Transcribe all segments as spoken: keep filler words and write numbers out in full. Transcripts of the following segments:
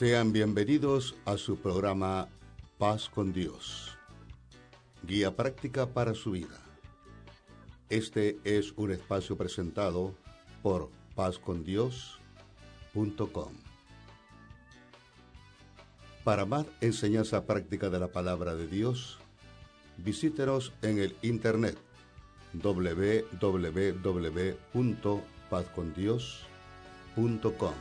Sean bienvenidos a su programa Paz con Dios, guía práctica para su vida. Este es un espacio presentado por paz con dios punto com. Para más enseñanza práctica de la palabra de Dios, visítenos en el internet doble u doble u doble u punto paz con dios punto com.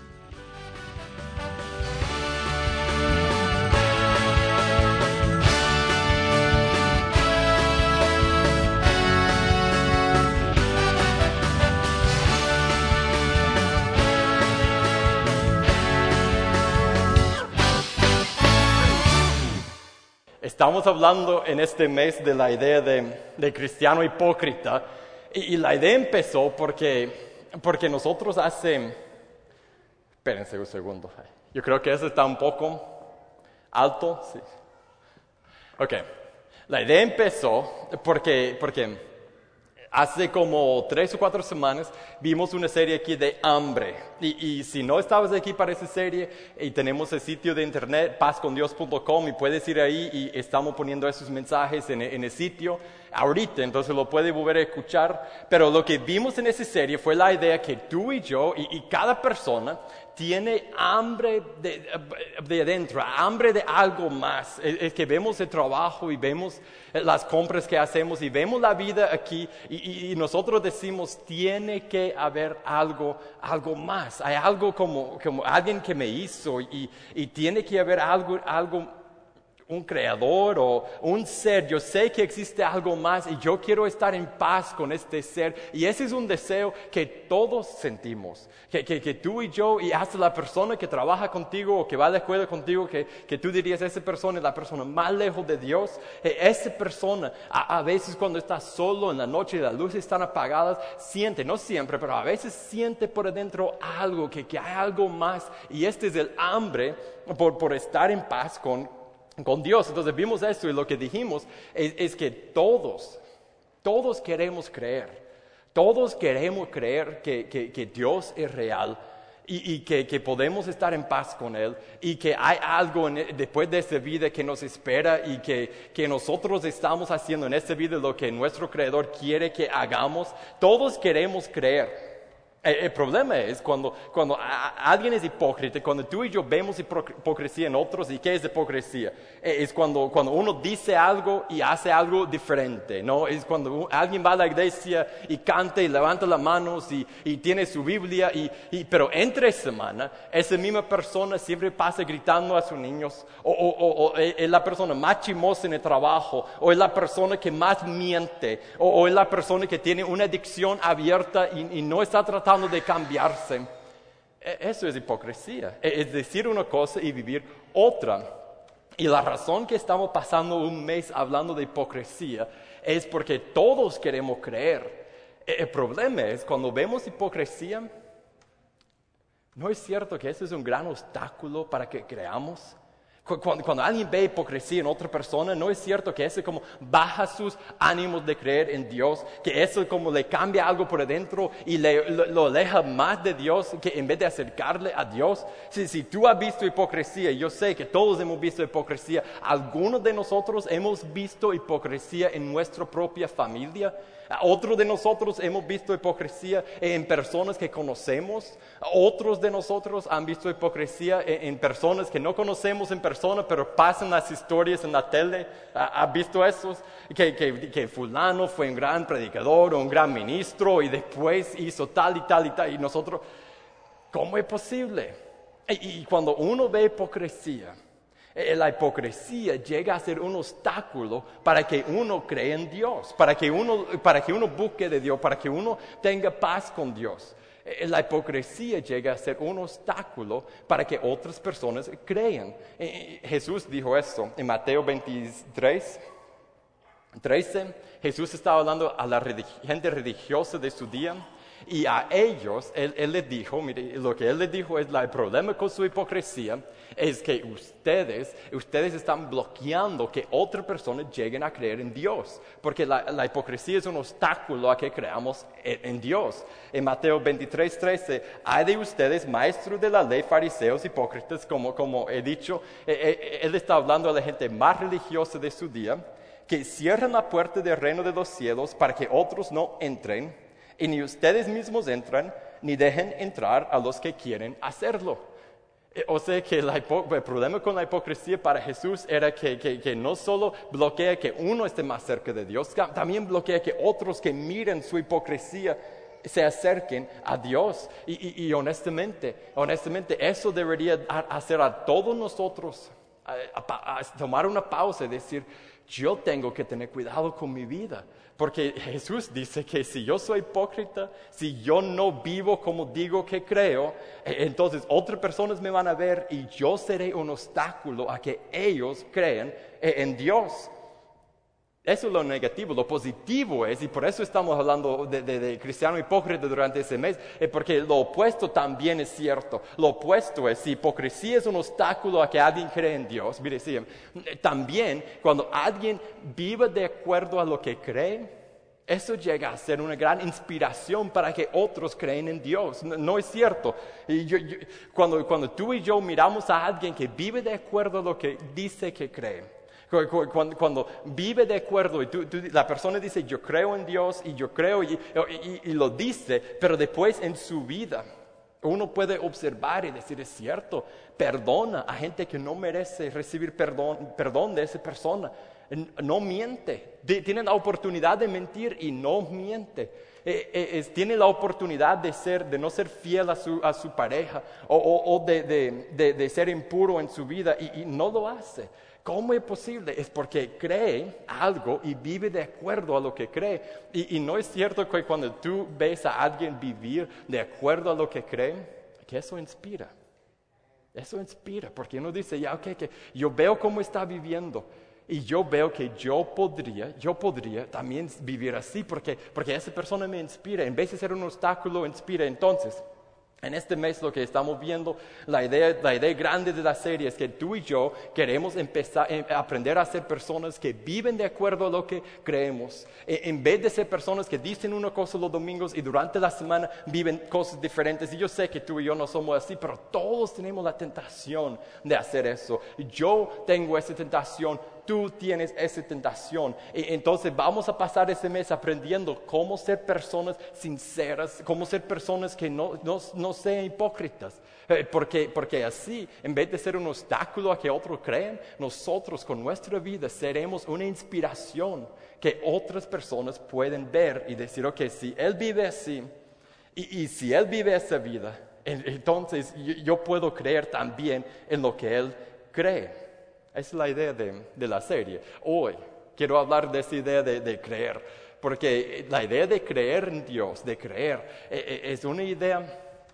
Estamos hablando en este mes de la idea de, de cristiano hipócrita y, y la idea empezó porque, porque nosotros hace... Espérense un segundo. Yo creo que eso está un poco alto. Sí. Ok. La idea empezó porque, porque hace como tres o cuatro semanas vimos una serie aquí de hambre. Y, y si no estabas aquí para esa serie, y tenemos el sitio de internet paz con dios punto com y puedes ir ahí y estamos poniendo esos mensajes en, en el sitio ahorita, entonces lo puedes volver a escuchar. Pero lo que vimos en esa serie fue la idea que tú y yo y, y cada persona tiene hambre de, de adentro, hambre de algo más. Es, es que vemos el trabajo y vemos las compras que hacemos y vemos la vida aquí y, y, y nosotros decimos, tiene que haber algo, algo más. Hay algo como, como alguien que me hizo y, y tiene que haber algo, algo un creador o un ser. Yo sé que existe algo más y yo quiero estar en paz con este ser. Y ese es un deseo que todos sentimos. Que, que, que tú y yo y hasta la persona que trabaja contigo o que va a la escuela contigo, que, que tú dirías, esa persona es la persona más lejos de Dios. Eh, esa persona a, a veces cuando está solo en la noche y las luces están apagadas, siente, no siempre, pero a veces siente por adentro algo, que, que hay algo más. Y este es el hambre por, por estar en paz con con Dios. Entonces vimos esto y lo que dijimos es, es que todos, todos queremos creer, todos queremos creer que, que, que Dios es real y, y que, que podemos estar en paz con Él y que hay algo en, después de esta vida que nos espera y que, que nosotros estamos haciendo en esta vida lo que nuestro Creador quiere que hagamos. Todos queremos creer. El, el problema es cuando, cuando a, a alguien es hipócrita, cuando tú y yo vemos hipocresía en otros. ¿Y qué es hipocresía? Es cuando, cuando uno dice algo y hace algo diferente, ¿no? Es cuando alguien va a la iglesia y canta y levanta las manos y, y tiene su Biblia, y, y, pero entre semana esa misma persona siempre pasa gritando a sus niños, o, o, o, o es la persona más chismosa en el trabajo, o es la persona que más miente, o, o es la persona que tiene una adicción abierta y, y no está tratando de cambiarse. Eso es hipocresía, es decir una cosa y vivir otra. Y la razón que estamos pasando un mes hablando de hipocresía es porque todos queremos creer. El problema es cuando vemos hipocresía, ¿no es cierto que eso es un gran obstáculo para que creamos? Cuando, cuando alguien ve hipocresía en otra persona, ¿no es cierto que eso como baja sus ánimos de creer en Dios? Que eso como le cambia algo por adentro y le, lo, lo aleja más de Dios que en vez de acercarle a Dios. Si, si tú has visto hipocresía, yo sé que todos hemos visto hipocresía. Algunos de nosotros hemos visto hipocresía en nuestra propia familia. Otros de nosotros hemos visto hipocresía en personas que conocemos. Otros de nosotros han visto hipocresía en, en personas que no conocemos en persona, pero pasan las historias en la tele. ¿Has visto esos? Que, que, que fulano fue un gran predicador o un gran ministro y después hizo tal y tal y tal. Y nosotros, ¿cómo es posible? Y, y cuando uno ve hipocresía, la hipocresía llega a ser un obstáculo para que uno cree en Dios, para que uno, para que uno busque de Dios, para que uno tenga paz con Dios. La hipocresía llega a ser un obstáculo para que otras personas crean. Jesús dijo esto en Mateo veintitrés, trece. Jesús estaba hablando a la gente religiosa de su día Y a ellos, él, él les dijo, mire, lo que él les dijo es, la, el problema con su hipocresía es que ustedes, ustedes están bloqueando que otras personas lleguen a creer en Dios, porque la, la hipocresía es un obstáculo a que creamos en, en Dios. En Mateo veintitrés, trece, hay de ustedes, maestros de la ley, fariseos, hipócritas, como, como he dicho, eh, eh, él está hablando a la gente más religiosa de su día, que cierran la puerta del reino de los cielos para que otros no entren, y ni ustedes mismos entran, ni dejen entrar a los que quieren hacerlo. O sea que la hipo- el problema con la hipocresía para Jesús era que, que, que no solo bloquea que uno esté más cerca de Dios, también bloquea que otros que miren su hipocresía se acerquen a Dios. Y, y, y honestamente, honestamente, eso debería hacer a todos nosotros a, a, a tomar una pausa y decir, yo tengo que tener cuidado con mi vida. Porque Jesús dice que si yo soy hipócrita, si yo no vivo como digo que creo, entonces otras personas me van a ver y yo seré un obstáculo a que ellos crean en Dios. Eso es lo negativo. Lo positivo es, y por eso estamos hablando de, de, de cristiano hipócrita durante ese mes, es porque lo opuesto también es cierto. Lo opuesto es, si hipocresía es un obstáculo a que alguien cree en Dios, mire, sí, también cuando alguien vive de acuerdo a lo que cree, eso llega a ser una gran inspiración para que otros creen en Dios. No, no es cierto. Y yo, yo, cuando, cuando tú y yo miramos a alguien que vive de acuerdo a lo que dice que cree, Cuando, cuando vive de acuerdo y tú, tú, la persona dice yo creo en Dios y yo creo y, y, y lo dice, pero después en su vida uno puede observar y decir es cierto, perdona a gente que no merece recibir perdón, perdón de esa persona, no miente, tiene la oportunidad de mentir y no miente. Eh, eh, es, tiene la oportunidad de, ser, de no ser fiel a su, a su pareja o, o, o de, de, de, de ser impuro en su vida y, y no lo hace. ¿Cómo es posible? Es porque cree algo y vive de acuerdo a lo que cree. Y, y no es cierto que cuando tú ves a alguien vivir de acuerdo a lo que cree, que eso inspira. Eso inspira, porque uno dice, ya, ok, que yo veo cómo está viviendo. Y yo veo que yo podría, yo podría también vivir así, porque, porque esa persona me inspira. En vez de ser un obstáculo, inspira. Entonces, en este mes lo que estamos viendo, la idea, la idea grande de la serie es que tú y yo queremos empezar a aprender a ser personas que viven de acuerdo a lo que creemos. En vez de ser personas que dicen una cosa los domingos y durante la semana viven cosas diferentes. Y yo sé que tú y yo no somos así, pero todos tenemos la tentación de hacer eso. Yo tengo esa tentación. Tú tienes esa tentación. Y entonces vamos a pasar ese mes aprendiendo cómo ser personas sinceras, cómo ser personas que no, no, no sean hipócritas. Eh, porque, porque así, en vez de ser un obstáculo a que otros crean, nosotros con nuestra vida seremos una inspiración que otras personas pueden ver y decir, ok, si él vive así y, y si él vive esa vida, entonces yo, yo puedo creer también en lo que él cree. Esa es la idea de, de la serie. Hoy quiero hablar de esa idea de, de creer, porque la idea de creer en Dios, de creer, eh, es una idea,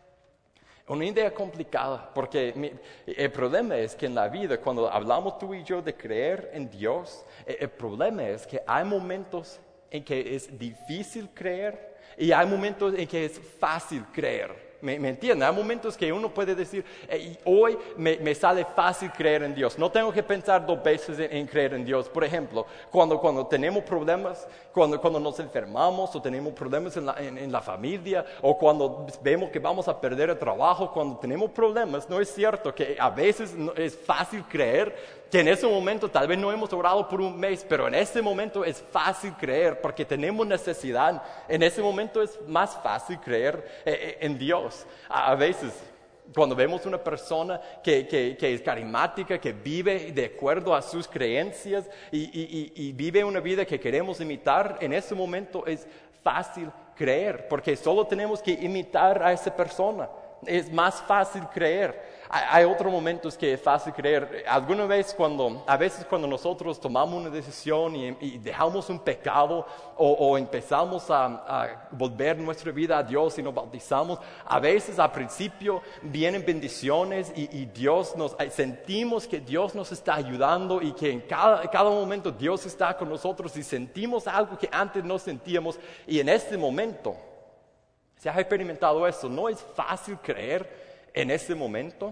una idea complicada, porque mi, el problema es que en la vida, cuando hablamos tú y yo de creer en Dios, eh, el problema es que hay momentos en que es difícil creer y hay momentos en que es fácil creer. ¿Me, me entienden? Hay momentos que uno puede decir, hey, hoy me, me sale fácil creer en Dios. No tengo que pensar dos veces en, en creer en Dios. Por ejemplo, cuando, cuando tenemos problemas, cuando, cuando nos enfermamos o tenemos problemas en la, en, en la familia, o cuando vemos que vamos a perder el trabajo, cuando tenemos problemas, no es cierto que a veces no, es fácil creer que en ese momento tal vez no hemos orado por un mes, pero en ese momento es fácil creer porque tenemos necesidad. En ese momento es más fácil creer eh, en Dios. A, a veces, cuando vemos una persona que, que, que es carismática, que vive de acuerdo a sus creencias y, y, y, y vive una vida que queremos imitar, en ese momento es fácil creer porque solo tenemos que imitar a esa persona. Es más fácil creer. Hay otros momentos que es fácil creer. Alguna vez cuando, a veces cuando nosotros tomamos una decisión y, y dejamos un pecado o, o empezamos a, a volver nuestra vida a Dios y nos bautizamos, a veces al principio vienen bendiciones y, y Dios nos, sentimos que Dios nos está ayudando y que en cada, cada momento Dios está con nosotros y sentimos algo que antes no sentíamos y en este momento Si has experimentado eso, no es fácil creer en ese momento,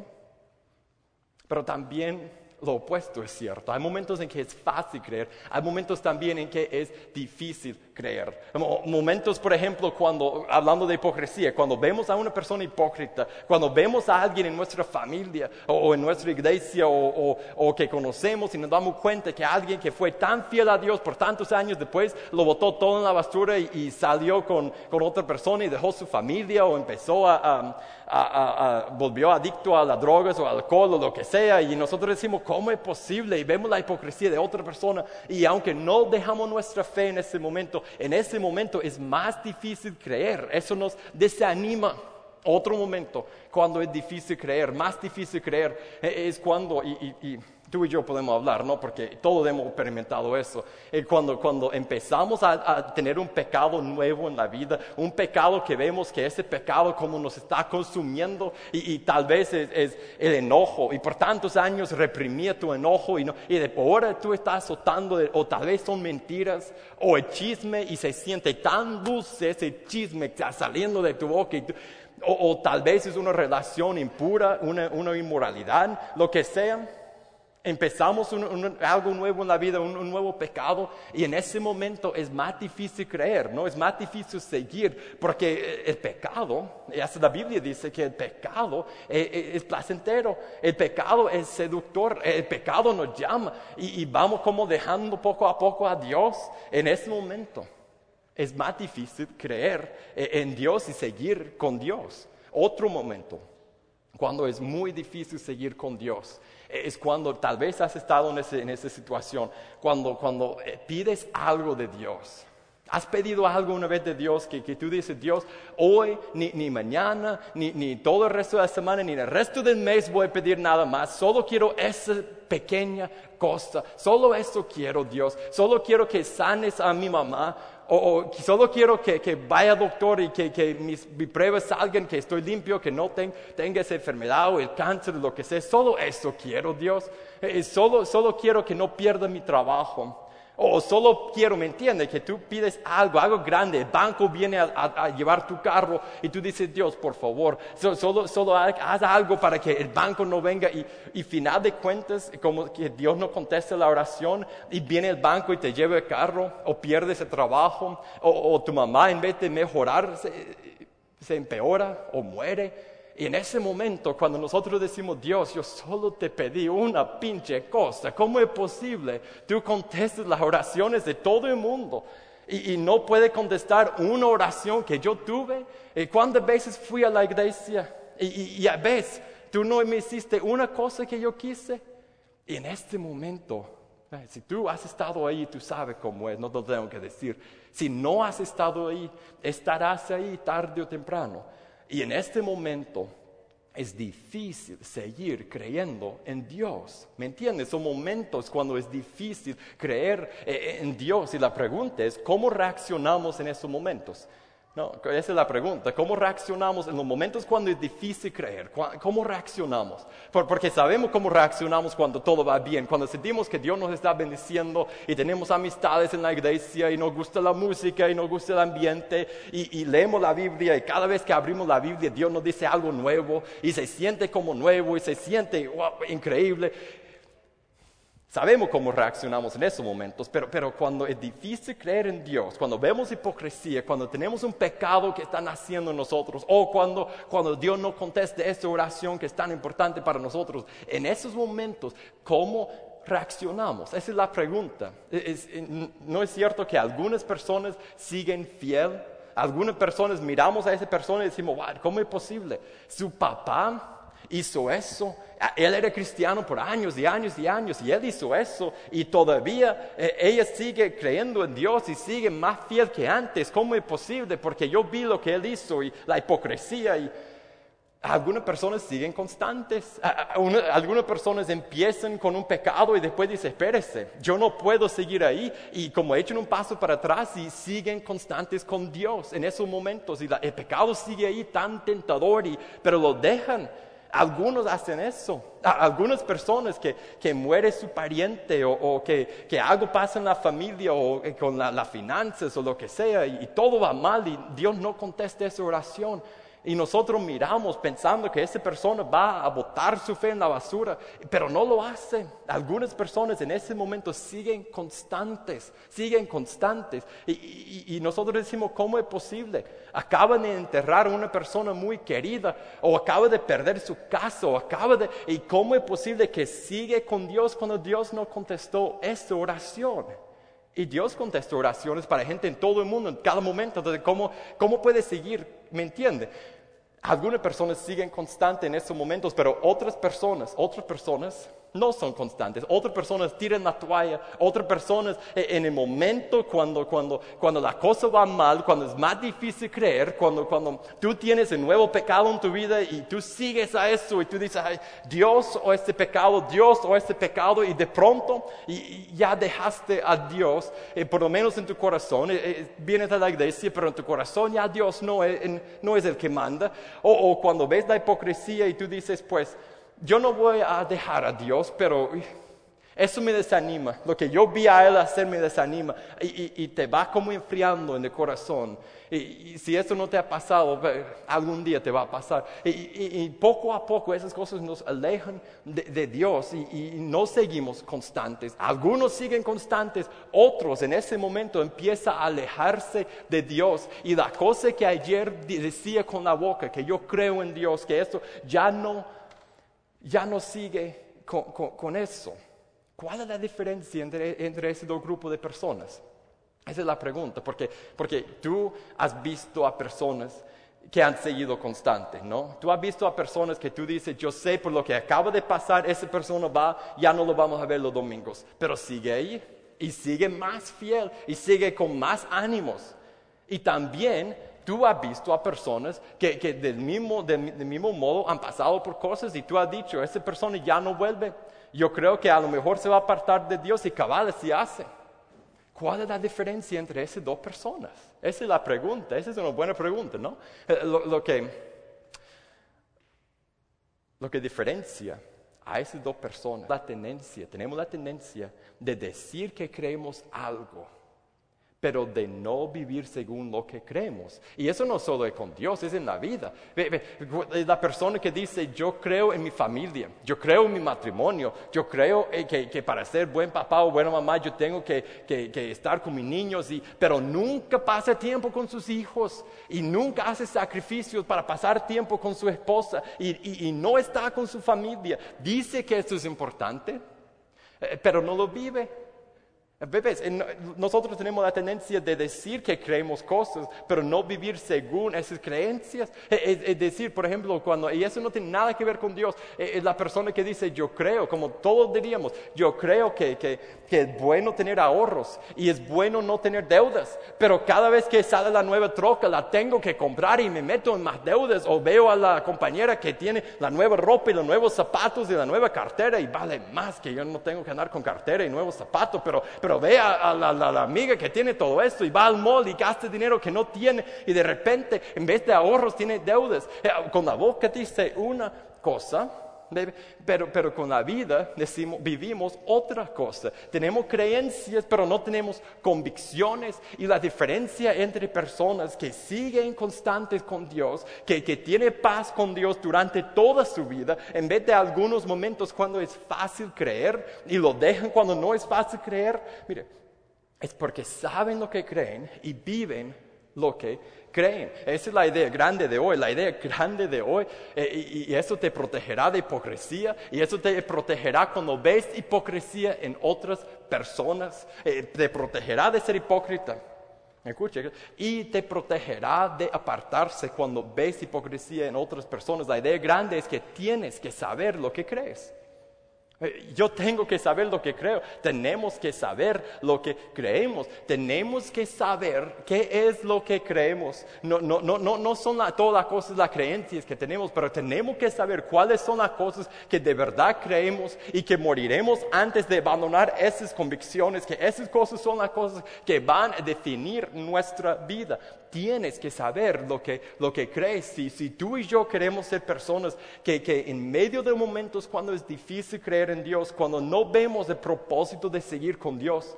pero también lo opuesto es cierto. Hay momentos en que es fácil creer, hay momentos también en que es difícil creer. Momentos, por ejemplo, cuando, hablando de hipocresía, cuando vemos a una persona hipócrita, cuando vemos a alguien en nuestra familia o, o en nuestra iglesia o, o, o que conocemos y nos damos cuenta que alguien que fue tan fiel a Dios por tantos años después lo botó todo en la basura y, y salió con, con otra persona y dejó su familia o empezó a, a, a, a, a volvió adicto a las drogas o al alcohol o lo que sea, y nosotros decimos, ¿cómo es posible? Y vemos la hipocresía de otra persona, y aunque no dejamos nuestra fe en ese momento, en ese momento es más difícil creer. Eso nos desanima. Otro momento, cuando es difícil creer, más difícil creer, es cuando, y, y, y tú y yo podemos hablar, ¿no? Porque todos hemos experimentado eso. Es cuando, cuando empezamos a, a tener un pecado nuevo en la vida, un pecado que vemos que ese pecado como nos está consumiendo, y, y tal vez es, es el enojo, y por tantos años reprimía tu enojo, y, no, y de ahora tú estás azotando, de, o tal vez son mentiras, o el chisme, y se siente tan dulce ese chisme que está saliendo de tu boca, y tú, O, o tal vez es una relación impura, una, una inmoralidad, lo que sea. Empezamos un, un, algo nuevo en la vida, un, un nuevo pecado, y en ese momento es más difícil creer, ¿no? Es más difícil seguir, porque el pecado, y hasta la Biblia dice que el pecado es, es placentero, el pecado es seductor, el pecado nos llama, y, y vamos como dejando poco a poco a Dios en ese momento. Es más difícil creer en Dios y seguir con Dios. Otro momento, cuando es muy difícil seguir con Dios, es cuando tal vez has estado en, ese, en esa situación, cuando, cuando pides algo de Dios. ¿Has pedido algo una vez de Dios que, que tú dices, Dios, hoy, ni, ni mañana, ni, ni todo el resto de la semana, ni el resto del mes voy a pedir nada más? Solo quiero esa pequeña cosa. Solo eso quiero, Dios. Solo quiero que sanes a mi mamá. O, o solo quiero que, que vaya al doctor y que, que mis, mis pruebas salgan, que estoy limpio, que no ten, tenga esa enfermedad o el cáncer, lo que sea. Solo eso quiero, Dios. Eh, solo, solo quiero que no pierda mi trabajo. O solo quiero, ¿me entiendes? Que tú pides algo, algo grande, el banco viene a, a, a llevar tu carro y tú dices, Dios, por favor, so, solo, solo haz algo para que el banco no venga, y, y final de cuentas, como que Dios no conteste la oración y viene el banco y te lleva el carro, o pierdes el trabajo, o, o tu mamá en vez de mejorar se, se empeora o muere. Y en ese momento, cuando nosotros decimos, Dios, yo solo te pedí una pinche cosa, ¿cómo es posible? Tú contestas las oraciones de todo el mundo y, y no puedes contestar una oración que yo tuve. ¿Y cuántas veces fui a la iglesia? Y, y, y a veces tú no me hiciste una cosa que yo quise. Y en este momento, si tú has estado ahí, tú sabes cómo es, no te lo tengo que decir. Si no has estado ahí, estarás ahí tarde o temprano. Y en este momento es difícil seguir creyendo en Dios. ¿Me entiendes? Son momentos cuando es difícil creer en Dios. Y la pregunta es, ¿cómo reaccionamos en esos momentos? No, esa es la pregunta. ¿Cómo reaccionamos en los momentos cuando es difícil creer? ¿Cómo reaccionamos? Porque sabemos cómo reaccionamos cuando todo va bien, cuando sentimos que Dios nos está bendiciendo y tenemos amistades en la iglesia y nos gusta la música y nos gusta el ambiente y, y leemos la Biblia, y cada vez que abrimos la Biblia Dios nos dice algo nuevo y se siente como nuevo y se siente wow, increíble. Sabemos cómo reaccionamos en esos momentos, pero, pero cuando es difícil creer en Dios, cuando vemos hipocresía, cuando tenemos un pecado que está naciendo en nosotros, o cuando, cuando Dios no conteste esa oración que es tan importante para nosotros, en esos momentos, ¿cómo reaccionamos? Esa es la pregunta. Es, es, ¿no es cierto que algunas personas siguen fiel? Algunas personas miramos a esa persona y decimos, wow, ¿cómo es posible? Su papá hizo eso, él era cristiano por años y años y años, y él hizo eso, y todavía eh, ella sigue creyendo en Dios y sigue más fiel que antes. ¿Cómo es posible? Porque yo vi lo que él hizo y la hipocresía, y algunas personas siguen constantes. Una, algunas personas empiezan con un pecado y después dicen, espérese, yo no puedo seguir ahí, y como echan un paso para atrás y siguen constantes con Dios en esos momentos, y la, el pecado sigue ahí tan tentador, y, pero lo dejan. Algunos hacen eso. Algunas personas que, que muere su pariente o, o que, que algo pasa en la familia o con las la finanzas o lo que sea y, y todo va mal y Dios no contesta esa oración. Y nosotros miramos pensando que esa persona va a botar su fe en la basura, pero no lo hace. Algunas personas en ese momento siguen constantes, siguen constantes. Y, y, y nosotros decimos, ¿cómo es posible? Acaban de enterrar a una persona muy querida, o acaba de perder su casa, o acaba de... ¿Y cómo es posible que sigue con Dios cuando Dios no contestó esa oración? Y Dios contesta oraciones para gente en todo el mundo, en cada momento. Entonces, ¿cómo, cómo puede seguir? ¿Me entiende? Algunas personas siguen constantes en esos momentos, pero otras personas, otras personas no son constantes. Otras personas tiran la toalla. Otras personas en el momento cuando, cuando, cuando la cosa va mal, cuando es más difícil creer, cuando, cuando tú tienes un nuevo pecado en tu vida y tú sigues a eso y tú dices, ay, Dios o este pecado, Dios o este pecado, y de pronto y, y ya dejaste a Dios, eh, por lo menos en tu corazón, eh, eh, vienes a la iglesia, pero en tu corazón ya Dios no es, en, no es el que manda. O, o cuando ves la hipocresía y tú dices, pues, yo no voy a dejar a Dios, pero eso me desanima. Lo que yo vi a Él hacer me desanima. Y, y, y te va como enfriando en el corazón. Y, y si eso no te ha pasado, algún día te va a pasar. Y, y, y poco a poco esas cosas nos alejan de, de Dios y, y no seguimos constantes. Algunos siguen constantes, otros en ese momento empiezan a alejarse de Dios. Y la cosa que ayer decía con la boca, que yo creo en Dios, que eso ya no... ya no sigue con, con, con eso. ¿Cuál es la diferencia entre, entre esos dos grupos de personas? Esa es la pregunta, porque, porque tú has visto a personas que han seguido constantes, ¿no? Tú has visto a personas que tú dices, yo sé por lo que acaba de pasar, esa persona va, ya no lo vamos a ver los domingos, pero sigue ahí y sigue más fiel y sigue con más ánimos. Y también tú has visto a personas que, que del, mismo, del, del mismo modo han pasado por cosas y tú has dicho, esa persona ya no vuelve. Yo creo que a lo mejor se va a apartar de Dios y cabal así hace. ¿Cuál es la diferencia entre esas dos personas? Esa es la pregunta, esa es una buena pregunta, ¿no? Lo, lo, que, lo que diferencia a esas dos personas, la tendencia, tenemos la tendencia de decir que creemos algo, pero de no vivir según lo que creemos. Y eso no solo es con Dios, es en la vida. La persona que dice, yo creo en mi familia, yo creo en mi matrimonio, yo creo que, que para ser buen papá o buena mamá yo tengo que, que, que estar con mis niños, y, pero nunca pasa tiempo con sus hijos y nunca hace sacrificios para pasar tiempo con su esposa y, y, y no está con su familia. Dice que esto es importante, pero no lo vive. Bebés, nosotros tenemos la tendencia de decir que creemos cosas, pero no vivir según esas creencias. Es, es decir, por ejemplo, cuando, y eso no tiene nada que ver con Dios, es la persona que dice, yo creo, como todos diríamos, yo creo que, que, que es bueno tener ahorros y es bueno no tener deudas, pero cada vez que sale la nueva troca la tengo que comprar y me meto en más deudas, o veo a la compañera que tiene la nueva ropa y los nuevos zapatos y la nueva cartera y vale más que yo no tengo que andar con cartera y nuevos zapatos, pero... pero ve a, a, la, a la amiga que tiene todo esto y va al mall y gasta dinero que no tiene y de repente en vez de ahorros tiene deudas. Con la boca dice una cosa, pero, pero con la vida decimos, vivimos otra cosa. Tenemos creencias pero no tenemos convicciones, y la diferencia entre personas que siguen constantes con Dios, que, que tiene paz con Dios durante toda su vida, en vez de algunos momentos cuando es fácil creer y lo dejan cuando no es fácil creer, mire, es porque saben lo que creen y viven lo que creen. Esa es la idea grande de hoy. La idea grande de hoy, eh, y, y eso te protegerá de hipocresía, y eso te protegerá cuando ves hipocresía en otras personas, eh, te protegerá de ser hipócrita. Escuche, y te protegerá de apartarse cuando ves hipocresía en otras personas. La idea grande es que tienes que saber lo que crees. Yo tengo que saber lo que creo. Tenemos que saber lo que creemos. Tenemos que saber qué es lo que creemos. No, no, no, no, no son la, todas las cosas, las creencias que tenemos, pero tenemos que saber cuáles son las cosas que de verdad creemos y que moriremos antes de abandonar esas convicciones, que esas cosas son las cosas que van a definir nuestra vida. Tienes que saber lo que, lo que crees. Si, si tú y yo queremos ser personas que, que en medio de momentos cuando es difícil creer en Dios, cuando no vemos el propósito de seguir con Dios,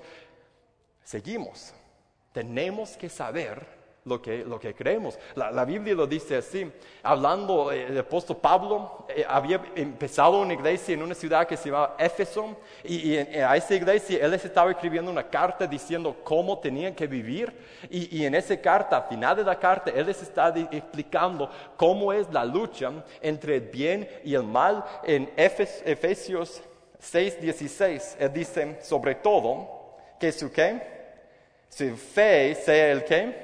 seguimos. Tenemos que saber lo que, lo que creemos. La, la Biblia lo dice así. Hablando, eh, el apóstol Pablo eh, había empezado una iglesia en una ciudad que se llama Éfeso, y, y en, a esa iglesia él les estaba escribiendo una carta diciendo cómo tenían que vivir, y, y en esa carta, al final de la carta, él les está de, explicando cómo es la lucha entre el bien y el mal. En Efes, Efesios seis dieciséis, él dice, sobre todo, que su ¿qué? Su fe sea el ¿qué?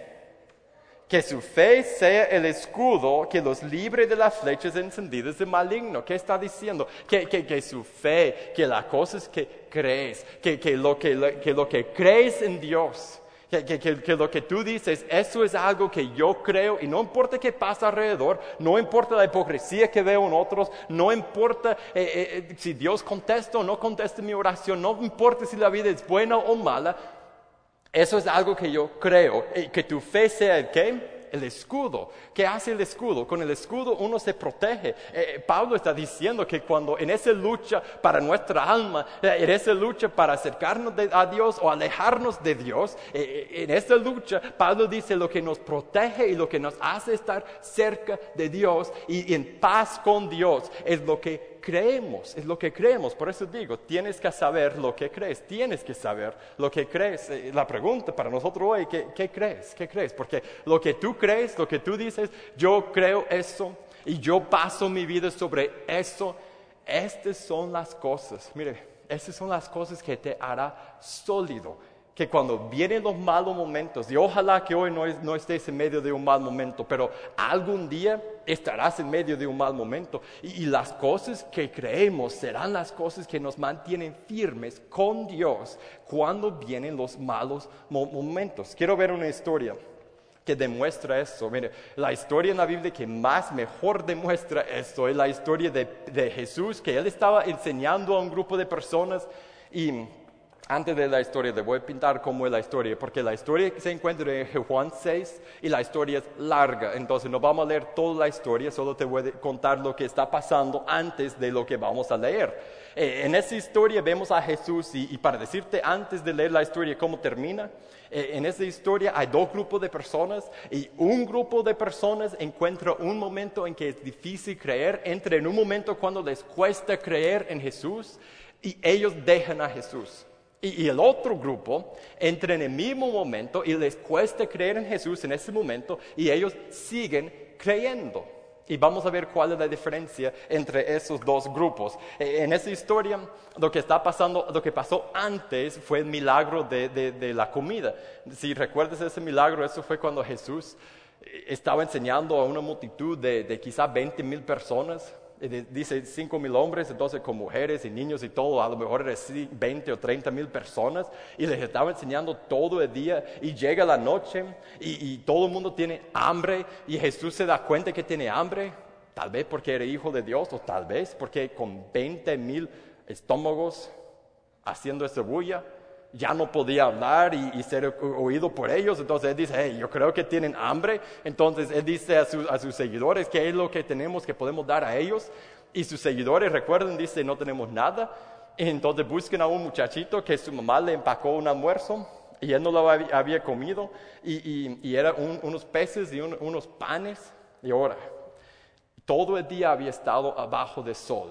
Que su fe sea el escudo que los libre de las flechas encendidas del maligno. ¿Qué está diciendo? Que, que, que su fe, que las cosas que crees, que, que, lo, que, que lo que crees en Dios, que, que, que, que lo que tú dices, eso es algo que yo creo, y no importa qué pasa alrededor, no importa la hipocresía que veo en otros, no importa eh, eh, si Dios contesta o no contesta mi oración, no importa si la vida es buena o mala. Eso es algo que yo creo, que tu fe sea el ¿qué? El escudo. ¿Qué hace el escudo? Con el escudo uno se protege. Eh, Pablo está diciendo que cuando en esa lucha para nuestra alma, eh, en esa lucha para acercarnos de, a Dios o alejarnos de Dios, eh, en esa lucha Pablo dice lo que nos protege y lo que nos hace estar cerca de Dios y, y en paz con Dios es lo que creemos, es lo que creemos. Por eso digo, tienes que saber lo que crees, tienes que saber lo que crees. Eh, la pregunta para nosotros hoy, ¿qué, ¿qué crees? ¿Qué crees? Porque lo que tú crees, lo que tú dices, yo creo eso y yo paso mi vida sobre eso. Estas son las cosas, mire, estas son las cosas que te hará sólido. Que cuando vienen los malos momentos, y ojalá que hoy no, es, no estés en medio de un mal momento, pero algún día estarás en medio de un mal momento. Y, y las cosas que creemos serán las cosas que nos mantienen firmes con Dios cuando vienen los malos mo- momentos. Quiero ver una historia que demuestra eso. Mire, la historia en la Biblia que más mejor demuestra esto es la historia de, de Jesús, que él estaba enseñando a un grupo de personas. Y antes de la historia, le voy a pintar cómo es la historia, porque la historia se encuentra en Juan seis y la historia es larga, entonces no vamos a leer toda la historia, solo te voy a contar lo que está pasando antes de lo que vamos a leer. Eh, en esa historia vemos a Jesús, y, y para decirte antes de leer la historia cómo termina, eh, en esa historia hay dos grupos de personas, y un grupo de personas encuentra un momento en que es difícil creer, entra en un momento cuando les cuesta creer en Jesús, y ellos dejan a Jesús. Y, y el otro grupo entra en el mismo momento y les cuesta creer en Jesús en ese momento y ellos siguen creyendo. Y vamos a ver cuál es la diferencia entre esos dos grupos. Eh, en esa historia, lo que está pasando, lo que pasó antes fue el milagro de, de, de la comida. Si recuerdas ese milagro, eso fue cuando Jesús estaba enseñando a una multitud de, de quizá veinte mil personas. Dice cinco mil hombres, entonces con mujeres y niños y todo, a lo mejor era veinte o treinta mil personas, y les estaba enseñando todo el día, y llega la noche, y, y todo el mundo tiene hambre, y Jesús se da cuenta que tiene hambre, tal vez porque era hijo de Dios, o tal vez porque con veinte mil estómagos haciendo esa bulla, ya no podía hablar y, y ser oído por ellos. Entonces él dice, hey, yo creo que tienen hambre. Entonces él dice a, su, a sus seguidores qué es lo que tenemos, que podemos dar a ellos. Y sus seguidores, recuerden, dice, no tenemos nada. Y entonces buscan a un muchachito que su mamá le empacó un almuerzo y él no lo había, había comido. Y, y, y eran un, unos peces y un, unos panes. Y ahora, todo el día había estado abajo del sol.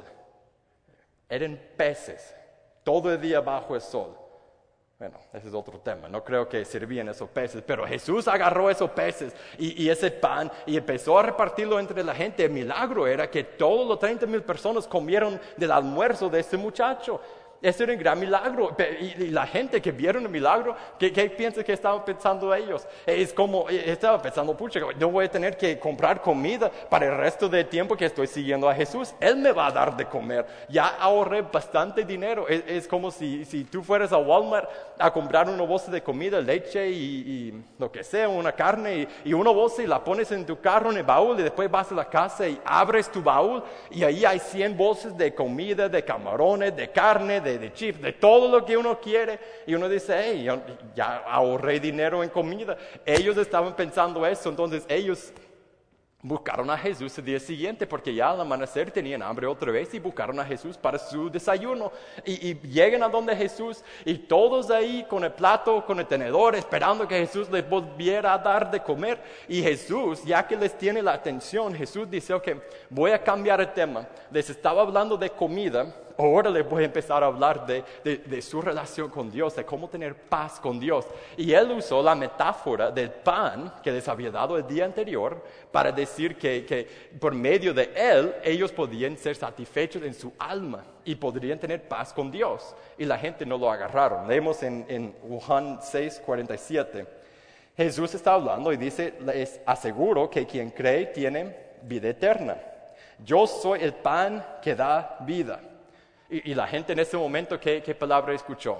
Eran peces, todo el día bajo el sol. Bueno, ese es otro tema, no creo que servían esos peces, pero Jesús agarró esos peces y, y ese pan y empezó a repartirlo entre la gente. El milagro era que todos los treinta mil personas comieron del almuerzo de ese muchacho. Eso era un gran milagro. Y, y la gente que vieron el milagro, ¿qué, qué piensa que estaban pensando ellos? Es como, estaba pensando, pucha, yo voy a tener que comprar comida para el resto del tiempo que estoy siguiendo a Jesús. Él me va a dar de comer. Ya ahorré bastante dinero. Es, es como si, si tú fueras a Walmart a comprar una bolsa de comida, leche y, y lo que sea, una carne y, y una bolsa y la pones en tu carro, en el baúl, y después vas a la casa y abres tu baúl y ahí hay cien bolsas de comida, de camarones, de carne, de de chips, de todo lo que uno quiere, y uno dice, hey, yo ya ahorré dinero en comida. Ellos estaban pensando eso, entonces ellos buscaron a Jesús el día siguiente porque ya al amanecer tenían hambre otra vez y buscaron a Jesús para su desayuno. Y, y llegan a donde Jesús y todos ahí con el plato, con el tenedor, esperando que Jesús les volviera a dar de comer. Y Jesús, ya que les tiene la atención, Jesús dice, ok, voy a cambiar el tema. Les estaba hablando de comida. Ahora les voy a empezar a hablar de, de, de su relación con Dios, de cómo tener paz con Dios. Y él usó la metáfora del pan que les había dado el día anterior para decir que, que por medio de él ellos podían ser satisfechos en su alma y podrían tener paz con Dios. Y la gente no lo agarraron. Leemos en, en Juan seis, cuarenta y siete. Jesús está hablando y dice, les aseguro que quien cree tiene vida eterna. Yo soy el pan que da vida. Y, y la gente en ese momento, ¿qué, qué palabra escuchó?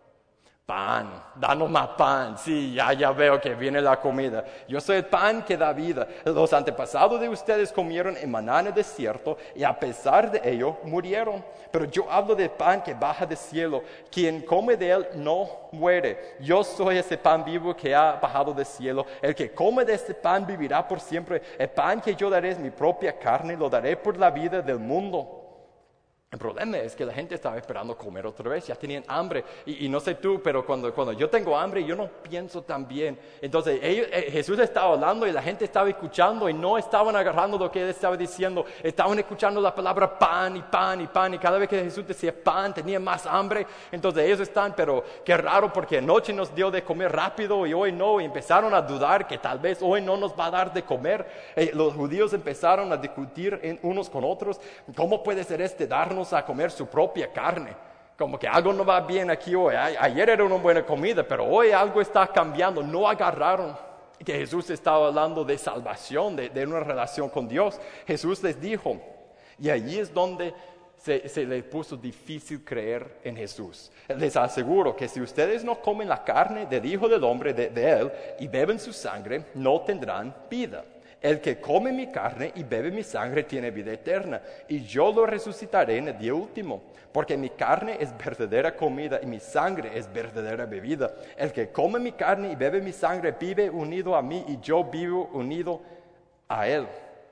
Pan, danos más pan. Sí, ya, ya veo que viene la comida. Yo soy el pan que da vida. Los antepasados de ustedes comieron en maná en el desierto y a pesar de ello murieron. Pero yo hablo del pan que baja del cielo. Quien come de él no muere. Yo soy ese pan vivo que ha bajado del cielo. El que come de este pan vivirá por siempre. El pan que yo daré es mi propia carne. Lo daré por la vida del mundo. El problema es que la gente estaba esperando comer otra vez, ya tenían hambre. Y, y no sé tú, pero cuando, cuando yo tengo hambre, yo no pienso tan bien. Entonces ellos, eh, Jesús estaba hablando y la gente estaba escuchando y no estaban agarrando lo que él estaba diciendo. Estaban escuchando la palabra pan y pan y pan. Y cada vez que Jesús decía pan, tenían más hambre. Entonces ellos están, pero qué raro porque anoche nos dio de comer rápido y hoy no. Y empezaron a dudar que tal vez hoy no nos va a dar de comer. Eh, los judíos empezaron a discutir en, unos con otros. ¿Cómo puede ser este darnos a comer su propia carne? Como que algo no va bien aquí hoy. Ayer era una buena comida, pero hoy algo está cambiando. No agarraron que Jesús estaba hablando de salvación, de, de una relación con Dios. Jesús les dijo, y allí es donde se, se les puso difícil creer en Jesús. Les aseguro que si ustedes no comen la carne del Hijo del Hombre, de, de Él, y beben su sangre, no tendrán vida. El que come mi carne y bebe mi sangre tiene vida eterna, y yo lo resucitaré en el día último, porque mi carne es verdadera comida y mi sangre es verdadera bebida. El que come mi carne y bebe mi sangre vive unido a mí y yo vivo unido a él.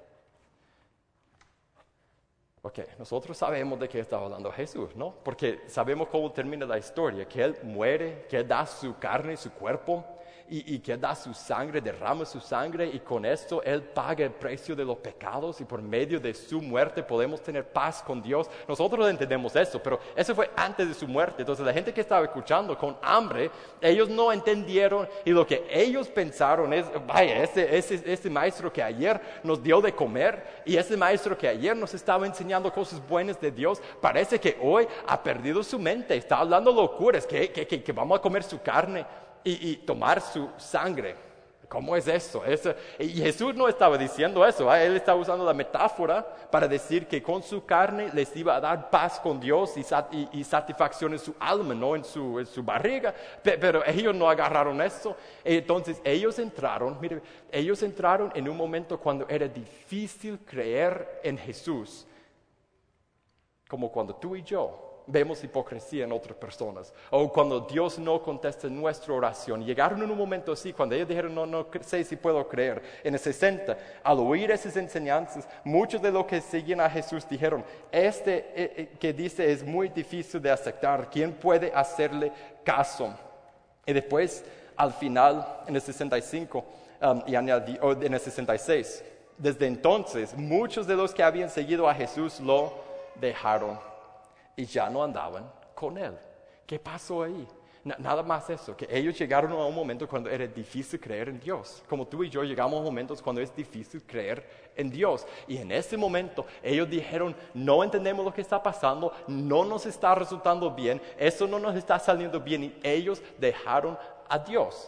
Ok, nosotros sabemos de qué estaba hablando Jesús, ¿no? Porque sabemos cómo termina la historia, que Él muere, que Él da su carne, su cuerpo, Y, y que da su sangre, derrama su sangre y con esto Él paga el precio de los pecados y por medio de su muerte podemos tener paz con Dios. Nosotros entendemos eso, pero eso fue antes de su muerte. Entonces la gente que estaba escuchando con hambre, ellos no entendieron y lo que ellos pensaron es, vaya, ese, ese, ese maestro que ayer nos dio de comer y ese maestro que ayer nos estaba enseñando cosas buenas de Dios, parece que hoy ha perdido su mente, está hablando locuras, que, que, que, que vamos a comer su carne Y, y tomar su sangre. ¿Cómo es eso? eso? Y Jesús no estaba diciendo eso, ¿eh? Él estaba usando la metáfora para decir que con su carne les iba a dar paz con Dios y, sat y, y satisfacción en su alma, no en su, en su barriga. Pe pero ellos no agarraron eso. Entonces ellos entraron, mire, ellos entraron en un momento cuando era difícil creer en Jesús, como cuando tú y yo vemos hipocresía en otras personas, o cuando Dios no contesta nuestra oración. Llegaron en un momento así, cuando ellos dijeron, no, no sé si puedo creer. En el sesenta, al oír esas enseñanzas, muchos de los que seguían a Jesús dijeron, este eh, eh, que dice es muy difícil de aceptar, ¿quién puede hacerle caso? Y después, al final, en el sesenta y cinco, um, y añadí, oh, en el sesenta y seis, desde entonces, muchos de los que habían seguido a Jesús lo dejaron y ya no andaban con Él. ¿Qué pasó ahí? Na- nada más eso, que ellos llegaron a un momento cuando era difícil creer en Dios. Como tú y yo llegamos a momentos cuando es difícil creer en Dios. Y en ese momento ellos dijeron, no entendemos lo que está pasando, no nos está resultando bien, eso no nos está saliendo bien. Y ellos dejaron a Dios.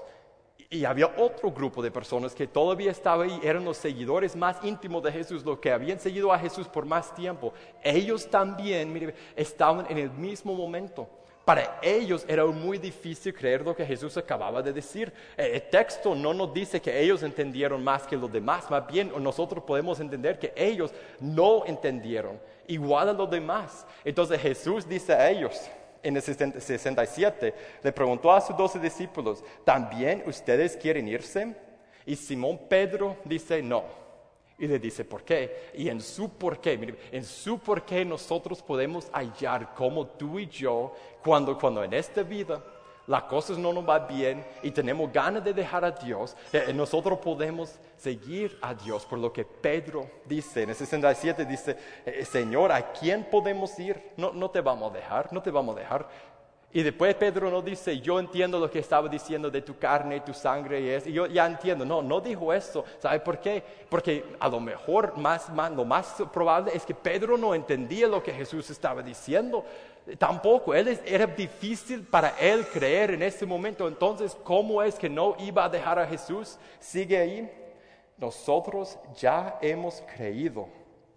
Y había otro grupo de personas que todavía estaba ahí, eran los seguidores más íntimos de Jesús, los que habían seguido a Jesús por más tiempo. Ellos también, mire, estaban en el mismo momento. Para ellos era muy difícil creer lo que Jesús acababa de decir. El texto no nos dice que ellos entendieron más que los demás, más bien nosotros podemos entender que ellos no entendieron igual a los demás. Entonces Jesús dice a ellos, en el sesenta y siete, le preguntó a sus doce discípulos, ¿también ustedes quieren irse? Y Simón Pedro dice, no. Y le dice, ¿por qué? Y en su por qué, mire, en su por qué nosotros podemos hallar como tú y yo, cuando, cuando en esta vida las cosas no nos van bien y tenemos ganas de dejar a Dios, eh, nosotros podemos seguir a Dios, por lo que Pedro dice, en el sesenta y siete dice, eh, Señor, ¿a quién podemos ir? No, no te vamos a dejar, no te vamos a dejar. Y después Pedro no dice, yo entiendo lo que estaba diciendo de tu carne y tu sangre y eso. Y yo ya entiendo. No, no dijo eso. ¿Sabe por qué? Porque a lo mejor, más, más, lo más probable es que Pedro no entendía lo que Jesús estaba diciendo. Tampoco. Él es, era difícil para él creer en ese momento. Entonces, ¿cómo es que no iba a dejar a Jesús? Sigue ahí. Nosotros ya hemos creído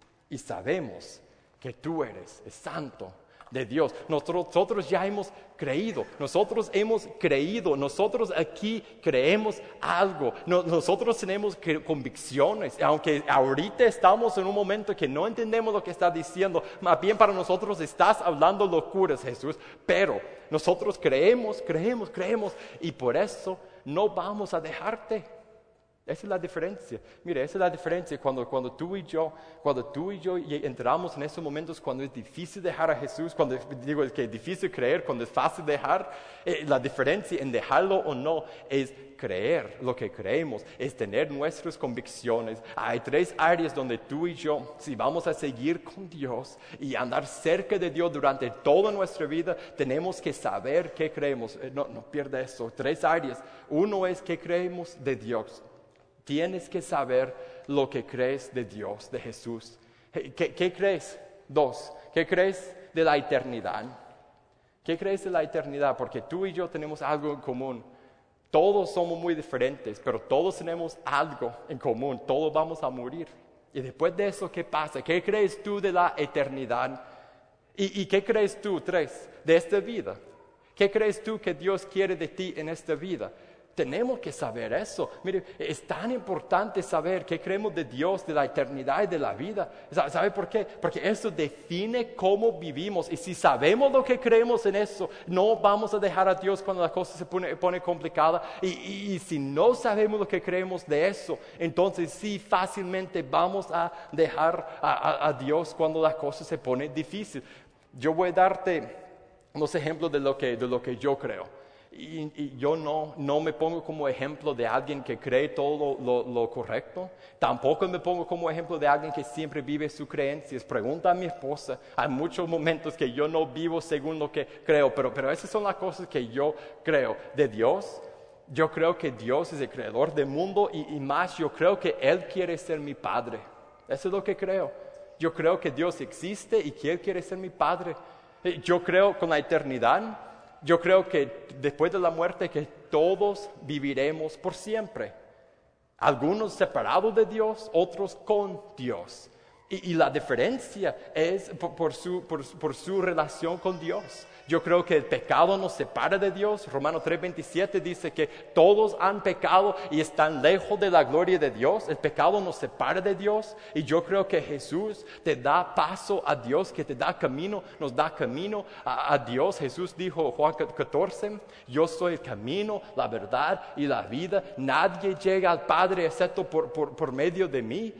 y sabemos que tú eres el santo de Dios. Nosotros, nosotros ya hemos creído, nosotros hemos creído, nosotros aquí creemos algo, no, nosotros tenemos que, convicciones, aunque ahorita estamos en un momento que no entendemos lo que está diciendo, más bien para nosotros estás hablando locuras, Jesús, pero nosotros creemos, creemos, creemos, y por eso no vamos a dejarte. Esa es la diferencia. Mire, esa es la diferencia cuando, cuando tú y yo, cuando tú y yo entramos en esos momentos cuando es difícil dejar a Jesús, cuando digo que es difícil creer, cuando es fácil dejar, eh, la diferencia en dejarlo o no es creer lo que creemos, es tener nuestras convicciones. Hay tres áreas donde tú y yo, si vamos a seguir con Dios y andar cerca de Dios durante toda nuestra vida, tenemos que saber qué creemos. Eh, no, no pierda eso. Tres áreas. Uno es qué creemos de Dios. Tienes que saber lo que crees de Dios, de Jesús. ¿Qué, qué crees? Dos, ¿qué crees de la eternidad? ¿Qué crees de la eternidad? Porque tú y yo tenemos algo en común. Todos somos muy diferentes, pero todos tenemos algo en común. Todos vamos a morir. Y después de eso, ¿qué pasa? ¿Qué crees tú de la eternidad? ¿Y, y qué crees tú, tres, de esta vida? ¿Qué crees tú que Dios quiere de ti en esta vida? Tenemos que saber eso. Mire, es tan importante saber qué creemos de Dios, de la eternidad y de la vida. ¿Sabe por qué? Porque eso define cómo vivimos. Y si sabemos lo que creemos en eso, no vamos a dejar a Dios cuando la cosa se pone, pone complicada. Y, y, y si no sabemos lo que creemos de eso, entonces sí fácilmente vamos a dejar a, a, a Dios cuando la cosa se pone difícil. Yo voy a darte unos ejemplos de lo que, de lo que yo creo. Y, y yo no, no me pongo como ejemplo de alguien que cree todo lo, lo, lo correcto. Tampoco me pongo como ejemplo de alguien que siempre vive sus creencias. Pregunta a mi esposa. Hay muchos momentos que yo no vivo según lo que creo, pero, pero esas son las cosas que yo creo. De Dios, yo creo que Dios es el creador del mundo y, y más, yo creo que Él quiere ser mi Padre. Eso es lo que creo. Yo creo que Dios existe y que Él quiere ser mi Padre. Yo creo con la eternidad. Yo creo que después de la muerte que todos viviremos por siempre. Algunos separados de Dios, otros con Dios. Y, y la diferencia es por, por, su, por, por su relación con Dios. Yo creo que el pecado nos separa de Dios. Romanos tres veintisiete dice que todos han pecado y están lejos de la gloria de Dios. El pecado nos separa de Dios. Y yo creo que Jesús te da paso a Dios, que te da camino, nos da camino a, a Dios. Jesús dijo, Juan catorce, yo soy el camino, la verdad y la vida. Nadie llega al Padre excepto por, por, por medio de mí.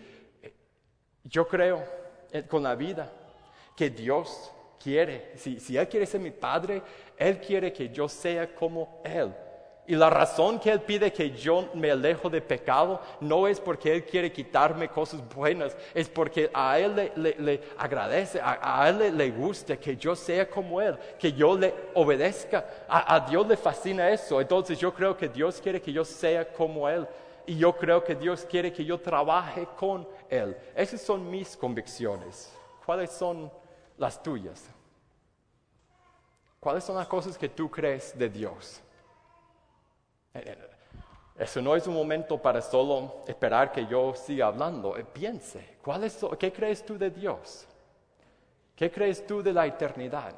Yo creo con la vida que Dios quiere, si, si Él quiere ser mi Padre, Él quiere que yo sea como Él. Y la razón que Él pide que yo me alejo de pecado no es porque Él quiere quitarme cosas buenas, es porque a Él le, le, le agradece, a, a Él le, le gusta que yo sea como Él, que yo le obedezca. A, a Dios le fascina eso. Entonces yo creo que Dios quiere que yo sea como Él. Y yo creo que Dios quiere que yo trabaje con Él. Esas son mis convicciones. ¿Cuáles son las tuyas? ¿Cuáles son las cosas que tú crees de Dios? Eso no es un momento para solo esperar que yo siga hablando. Piense, ¿cuál es, ¿qué crees tú de Dios? ¿Qué crees tú de la eternidad?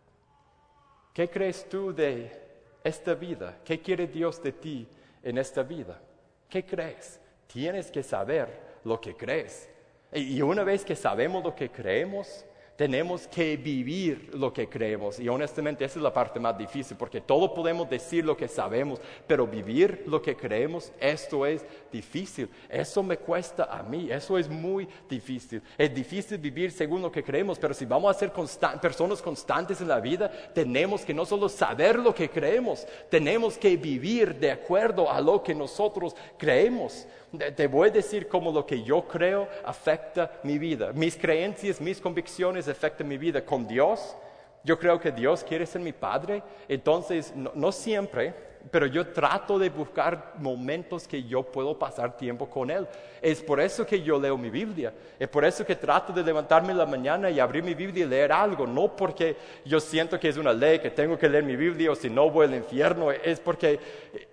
¿Qué crees tú de esta vida? ¿Qué quiere Dios de ti en esta vida? ¿Qué crees? Tienes que saber lo que crees. Y una vez que sabemos lo que creemos, tenemos que vivir lo que creemos. Y honestamente esa es la parte más difícil, porque todo podemos decir lo que sabemos, pero vivir lo que creemos, esto es difícil. Eso me cuesta a mí, eso es muy difícil. Es difícil vivir según lo que creemos, pero si vamos a ser constan- personas constantes en la vida, tenemos que no solo saber lo que creemos, tenemos que vivir de acuerdo a lo que nosotros creemos. Te voy a decir cómo lo que yo creo afecta mi vida. Mis creencias, mis convicciones afectan mi vida. Con Dios, yo creo que Dios quiere ser mi Padre. Entonces, no, no siempre, pero yo trato de buscar momentos que yo puedo pasar tiempo con Él. Es por eso que yo leo mi Biblia. Es por eso que trato de levantarme en la mañana y abrir mi Biblia y leer algo. No porque yo siento que es una ley que tengo que leer mi Biblia o si no voy al infierno. Es porque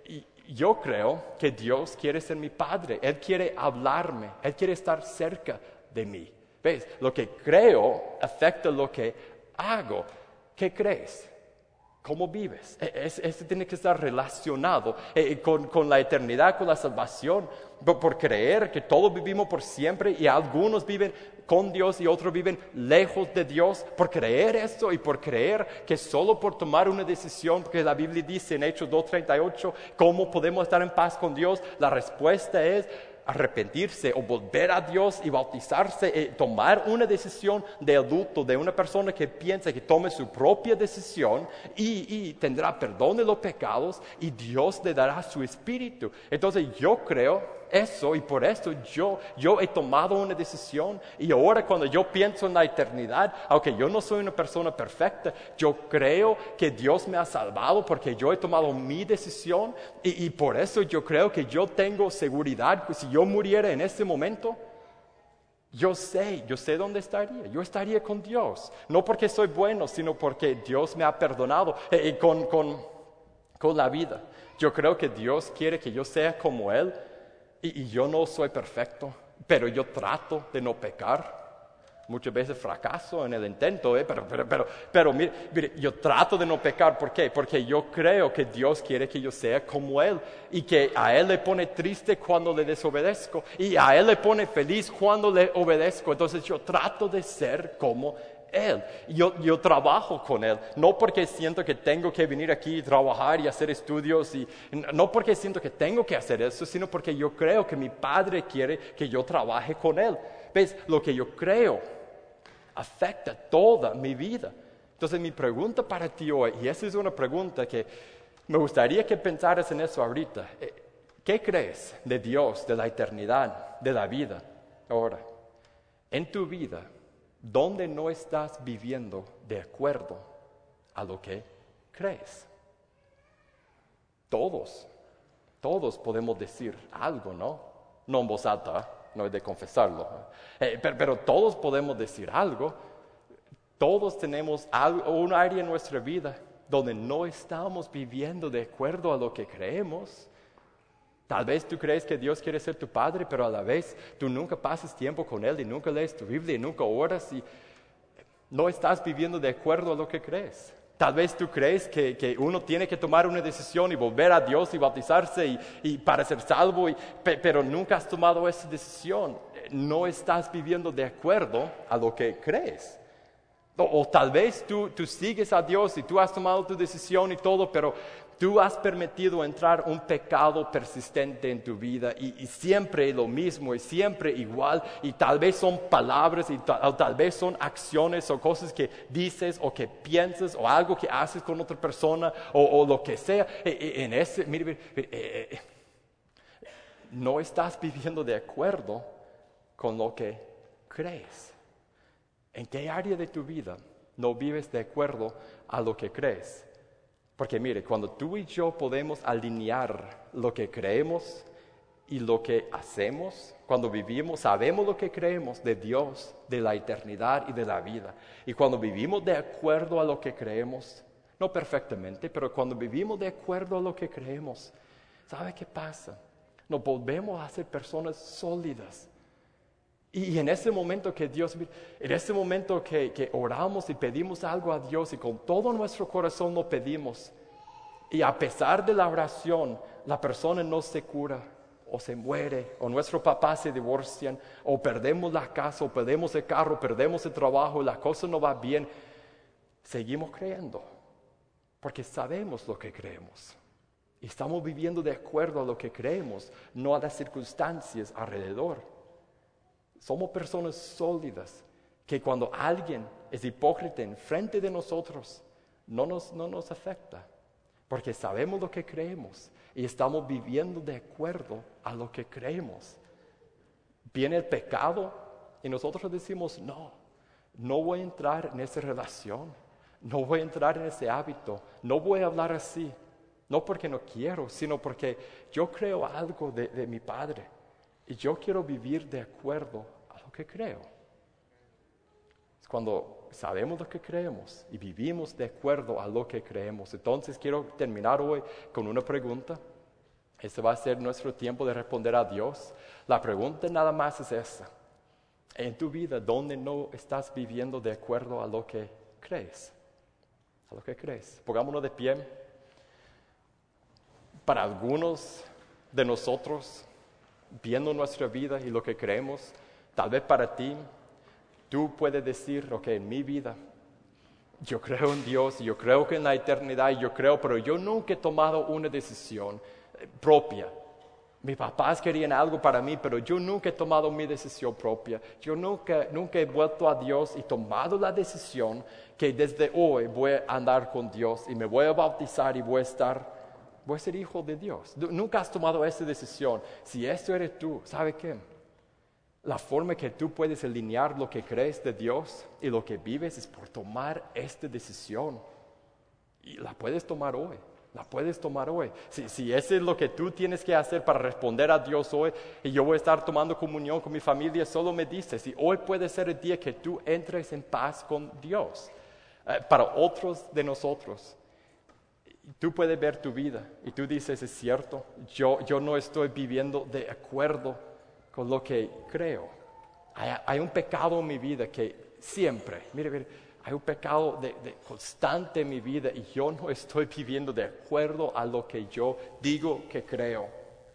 yo creo que Dios quiere ser mi Padre. Él quiere hablarme. Él quiere estar cerca de mí. ¿Ves? Lo que creo afecta lo que hago. ¿Qué crees? ¿Cómo vives? Esto tiene que estar relacionado eh, con, con la eternidad, con la salvación. Por, por creer que todos vivimos por siempre y algunos viven con Dios y otros viven lejos de Dios. Por creer esto y por creer que solo por tomar una decisión, porque la Biblia dice en Hechos dos treinta y ocho, ¿cómo podemos estar en paz con Dios? La respuesta es arrepentirse o volver a Dios y bautizarse, eh, tomar una decisión de adulto, de una persona que piensa que tome su propia decisión y, y tendrá perdón de los pecados y Dios le dará su espíritu. Entonces yo creo eso y por eso yo, yo he tomado una decisión y ahora cuando yo pienso en la eternidad, aunque yo no soy una persona perfecta, yo creo que Dios me ha salvado porque yo he tomado mi decisión y, y por eso yo creo que yo tengo seguridad que si yo muriera en este momento, yo sé, yo sé dónde estaría, yo estaría con Dios, no porque soy bueno, sino porque Dios me ha perdonado eh, con, con, con la vida. Yo creo que Dios quiere que yo sea como Él. Y, y yo no soy perfecto, pero yo trato de no pecar. Muchas veces fracaso en el intento, ¿eh? pero, pero, pero, pero mire, mire, yo trato de no pecar. ¿Por qué? Porque yo creo que Dios quiere que yo sea como Él y que a Él le pone triste cuando le desobedezco y a Él le pone feliz cuando le obedezco. Entonces yo trato de ser como Él. Yo, yo trabajo con Él, no porque siento que tengo que venir aquí y trabajar y hacer estudios, y no porque siento que tengo que hacer eso, sino porque yo creo que mi Padre quiere que yo trabaje con Él. ¿Ves? Lo que yo creo afecta toda mi vida. Entonces mi pregunta para ti hoy, y esa es una pregunta que me gustaría que pensaras en eso ahorita. ¿Qué crees de Dios, de la eternidad, de la vida? Ahora, en tu vida, ¿dónde no estás viviendo de acuerdo a lo que crees? Todos, todos podemos decir algo, ¿no? No en voz alta, no es de confesarlo. Eh, pero, pero todos podemos decir algo. Todos tenemos algo, un área en nuestra vida donde no estamos viviendo de acuerdo a lo que creemos. Tal vez tú crees que Dios quiere ser tu Padre, pero a la vez tú nunca pasas tiempo con Él y nunca lees tu Biblia y nunca oras y no estás viviendo de acuerdo a lo que crees. Tal vez tú crees que, que uno tiene que tomar una decisión y volver a Dios y bautizarse y, y para ser salvo, y, pe, pero nunca has tomado esa decisión. No estás viviendo de acuerdo a lo que crees. O, o tal vez tú, tú sigues a Dios y tú has tomado tu decisión y todo, pero tú has permitido entrar un pecado persistente en tu vida y, y siempre lo mismo y siempre igual y tal vez son palabras y tal, o tal vez son acciones o cosas que dices o que piensas o algo que haces con otra persona o, o lo que sea. En ese, mire, mire, mire eh, eh, no estás viviendo de acuerdo con lo que crees. ¿En qué área de tu vida no vives de acuerdo a lo que crees? Porque mire, cuando tú y yo podemos alinear lo que creemos y lo que hacemos, cuando vivimos, sabemos lo que creemos de Dios, de la eternidad y de la vida. Y cuando vivimos de acuerdo a lo que creemos, no perfectamente, pero cuando vivimos de acuerdo a lo que creemos, ¿sabe qué pasa? Nos volvemos a ser personas sólidas. Y en ese momento que Dios, en ese momento que, que oramos y pedimos algo a Dios y con todo nuestro corazón lo pedimos, y a pesar de la oración, la persona no se cura, o se muere, o nuestros papás se divorcian, o perdemos la casa, o perdemos el carro, perdemos el trabajo, la cosa no va bien, seguimos creyendo, porque sabemos lo que creemos. Y estamos viviendo de acuerdo a lo que creemos, no a las circunstancias alrededor. Somos personas sólidas, que cuando alguien es hipócrita en frente de nosotros, no nos, no nos afecta, porque sabemos lo que creemos y estamos viviendo de acuerdo a lo que creemos. Viene el pecado y nosotros decimos, no, no voy a entrar en esa relación, no voy a entrar en ese hábito, no voy a hablar así, no porque no quiero, sino porque yo creo algo de, de mi Padre. Y yo quiero vivir de acuerdo a lo que creo. Es cuando sabemos lo que creemos y vivimos de acuerdo a lo que creemos. Entonces quiero terminar hoy con una pregunta. Este va a ser nuestro tiempo de responder a Dios. La pregunta nada más es esta. En tu vida, ¿dónde no estás viviendo de acuerdo a lo que crees? A lo que crees. Pongámonos de pie. Para algunos de nosotros, viendo nuestra vida y lo que creemos, tal vez para ti, tú puedes decir, ok, en mi vida, yo creo en Dios, yo creo que en la eternidad, yo creo, pero yo nunca he tomado una decisión propia. Mis papás querían algo para mí, pero yo nunca he tomado mi decisión propia. Yo nunca, nunca he vuelto a Dios y tomado la decisión que desde hoy voy a andar con Dios y me voy a bautizar y voy a estar... Voy a ser hijo de Dios. Nunca has tomado esa decisión. Si esto eres tú, ¿sabe qué? La forma que tú puedes alinear lo que crees de Dios y lo que vives es por tomar esta decisión. Y la puedes tomar hoy. La puedes tomar hoy. Si, si eso es lo que tú tienes que hacer para responder a Dios hoy, y yo voy a estar tomando comunión con mi familia, solo me dices. Y hoy puede ser el día que tú entres en paz con Dios. Eh, para otros de nosotros, tú puedes ver tu vida y tú dices, es cierto, yo, yo no estoy viviendo de acuerdo con lo que creo. Hay, hay un pecado en mi vida que siempre, mire, mire, hay un pecado de, de constante en mi vida y yo no estoy viviendo de acuerdo a lo que yo digo que creo.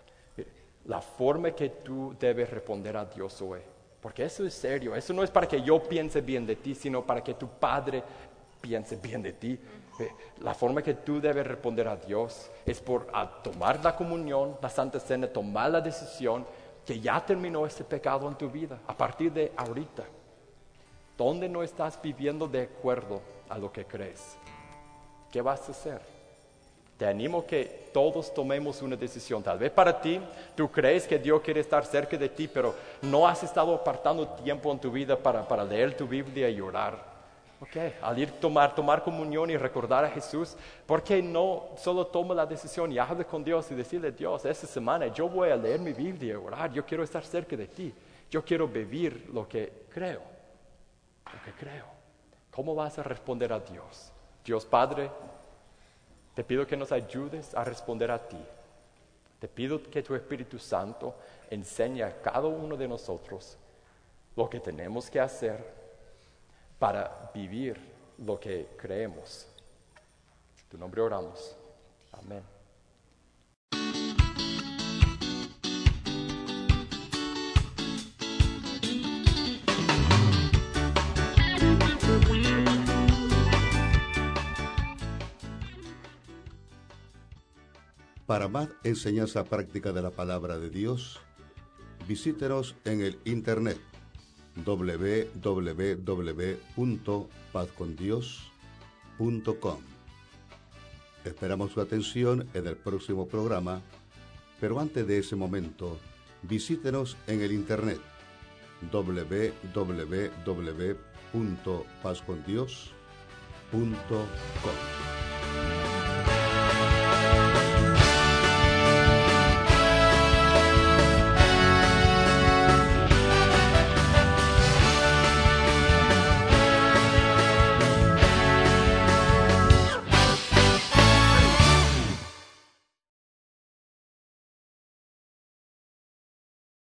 La forma que tú debes responder a Dios hoy, porque eso es serio, eso no es para que yo piense bien de ti, sino para que tu Padre piense bien de ti. La forma que tú debes responder a Dios es por a tomar la comunión, la Santa Cena, tomar la decisión que ya terminó ese pecado en tu vida, a partir de ahorita. ¿Dónde no estás viviendo de acuerdo a lo que crees? ¿Qué vas a hacer? Te animo que todos tomemos una decisión. Tal vez para ti, tú crees que Dios quiere estar cerca de ti, pero no has estado apartando tiempo en tu vida para, para leer tu Biblia y orar. Okay. Al ir a tomar, tomar comunión y recordar a Jesús, ¿por qué no solo toma la decisión y habla con Dios y decirle, Dios, esta semana yo voy a leer mi Biblia y orar, yo quiero estar cerca de ti, yo quiero vivir lo que creo, lo que creo. ¿Cómo vas a responder a Dios? Dios Padre, te pido que nos ayudes a responder a ti. Te pido que tu Espíritu Santo enseñe a cada uno de nosotros lo que tenemos que hacer para vivir lo que creemos. En tu nombre oramos. Amén. Para más enseñanza práctica de la palabra de Dios, visítenos en el internet doble u doble u doble u punto paz con dios punto com. Esperamos su atención en el próximo programa, pero antes de ese momento, visítenos en el internet doble u doble u doble u punto paz con dios punto com.